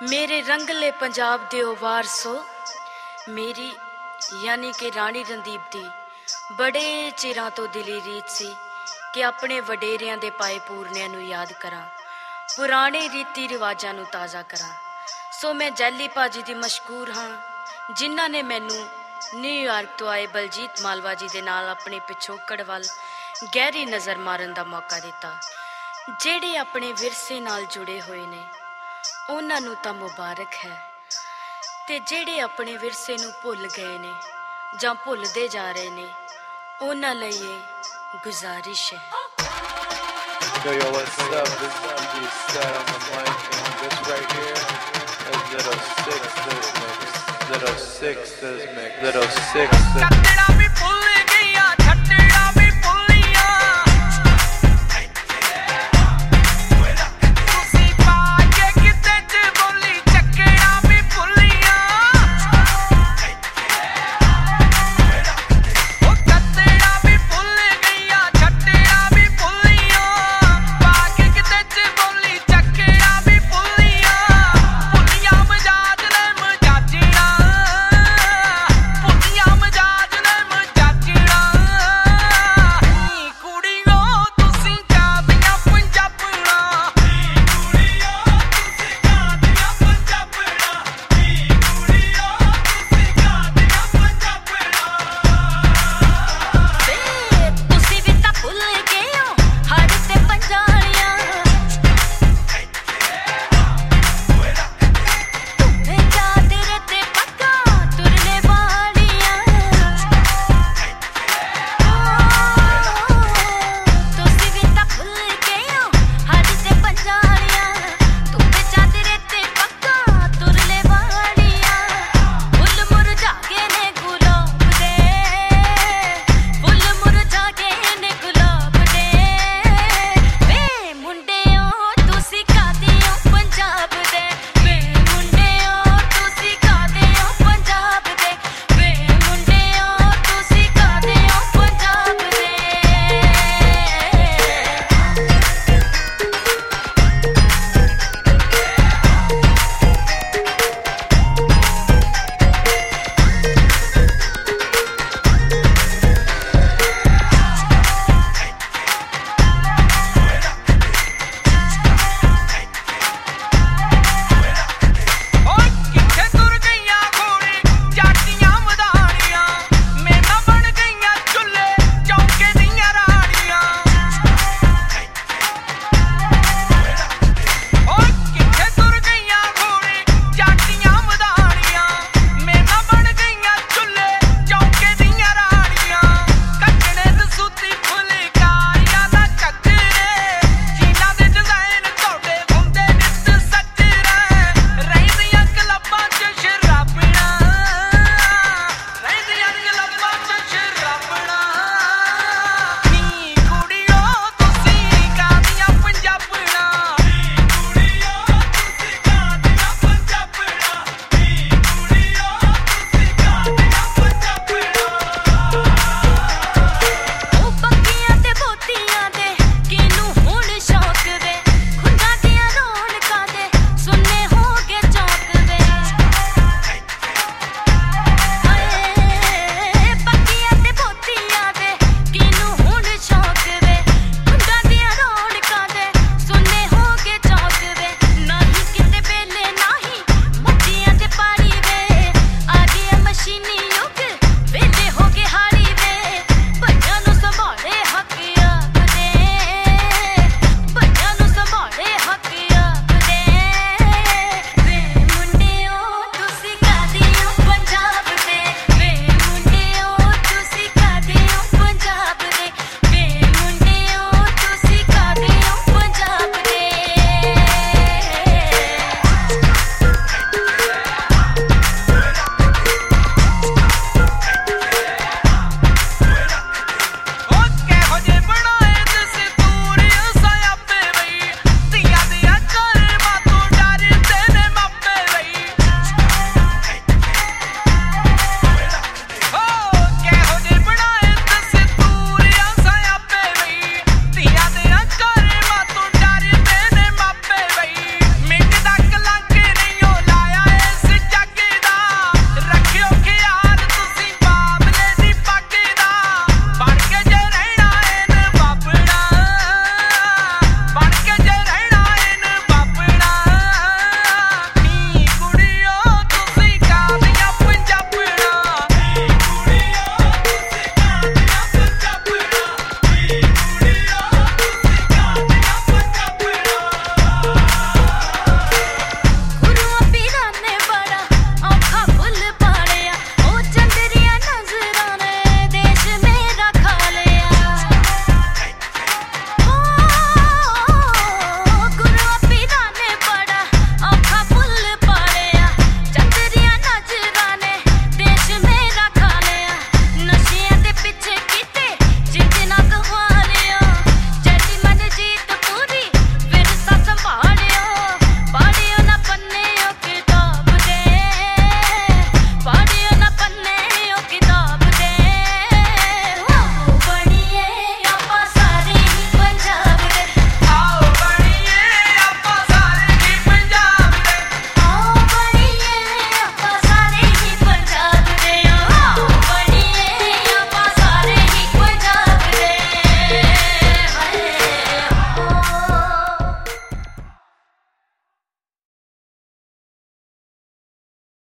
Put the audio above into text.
ਮੇਰੇ ਰੰਗਲੇ ਪੰਜਾਬ ਦੇ ਉਹ ਵਾਰਸੋ, ਮੇਰੀ ਯਾਨੀ ਕਿ ਰਾਣੀ ਰਣਦੀਪ ਦੀ ਬੜੇ ਚਿਰਾਂ ਤੋਂ ਦਿਲੀ ਰੀਤ ਸੀ ਕਿ ਆਪਣੇ ਵਡੇਰਿਆਂ ਦੇ ਪਾਏ ਪੂਰਨਿਆਂ ਨੂੰ ਯਾਦ ਕਰਾਂ, ਪੁਰਾਣੇ ਰੀਤੀ ਰਿਵਾਜਾਂ ਨੂੰ ਤਾਜ਼ਾ ਕਰਾਂ। ਸੋ ਮੈਂ ਜੈਲੀ ਭਾਜੀ ਦੀ ਮਸ਼ਕੂਰ ਹਾਂ, ਜਿਨ੍ਹਾਂ ਨੇ ਮੈਨੂੰ ਨਿਊਯਾਰਕ ਤੋਂ ਆਏ ਬਲਜੀਤ ਮਾਲਵਾ ਜੀ ਦੇ ਨਾਲ ਆਪਣੇ ਪਿਛੋਕੜ ਵੱਲ ਗਹਿਰੀ ਨਜ਼ਰ ਮਾਰਨ ਦਾ ਮੌਕਾ ਦਿੱਤਾ। ਜਿਹੜੇ ਆਪਣੇ ਵਿਰਸੇ ਨਾਲ ਜੁੜੇ ਹੋਏ ਨੇ ਉਹਨਾਂ ਨੂੰ ਤਾਂ ਮੁਬਾਰਕ ਹੈ, ਤੇ ਜਿਹੜੇ ਆਪਣੇ ਵਿਰਸੇ ਨੂੰ ਭੁੱਲ ਗਏ ਨੇ ਜਾਂ ਭੁੱਲਦੇ ਜਾ ਰਹੇ ਨੇ ਉਹਨਾਂ ਲਈ ਇਹ ਗੁਜ਼ਾਰਿਸ਼ ਹੈ। Yo, what's up? This is MD Set on the mic, and this right here is Little Six Mix. Little Six Mix.